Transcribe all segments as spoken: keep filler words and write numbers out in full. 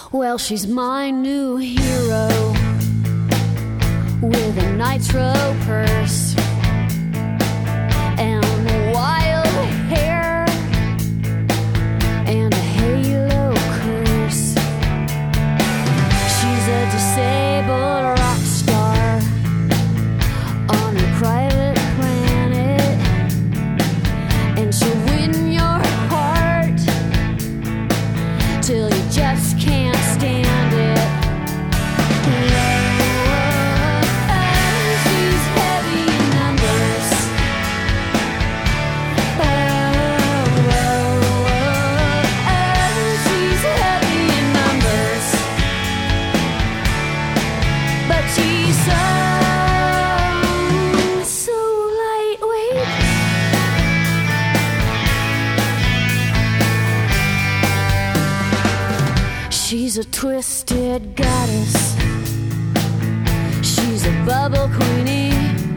Well, she's my new hero with a nitro purse and wild hair and a halo curse. She's a disabled rock star on a private planet, and she'll win your heart till you just can't stand it. She's heavy in numbers. She's heavy in numbers, but she's so, so lightweight. She's a twisted goddess. She's a bubble queenie.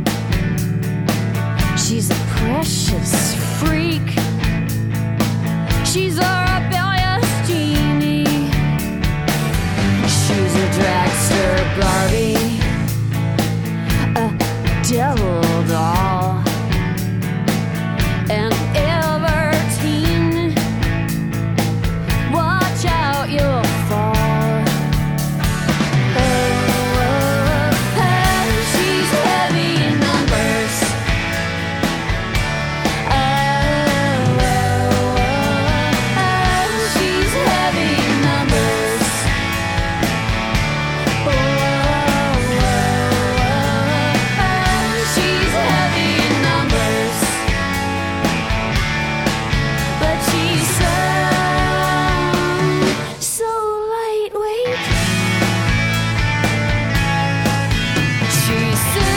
She's a precious freak. She's a rebellious genie. She's a dragster Barbie, a devil doll, and Everteen. Watch out, you'll fall. Oh, oh, oh, she's heavy in numbers. Oh, oh, oh, oh, she's heavy in numbers. Oh, oh, oh, oh, she's heavy in numbers, but she's so, so lightweight. She's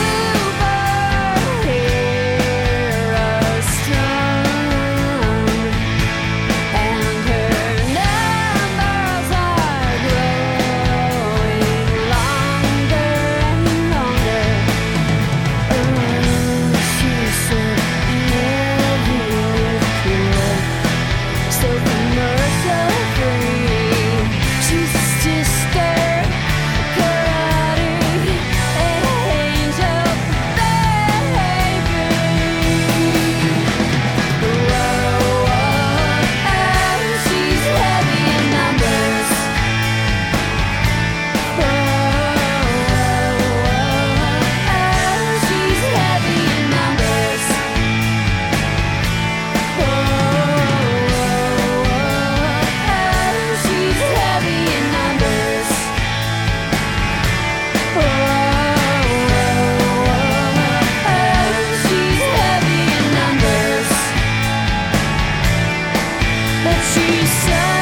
superhero strong, and her numbers are growing longer and longer. Oh, she's so heavy with cool, so commercial free. She's a sister, karate, angel, baby. Whoa, whoa, oh, she's heavy in numbers. Oh, oh, oh, she's heavy in numbers. Oh, oh, oh, she's heavy in numbers. Oh, oh, oh, she's heavy in numbers, but she's so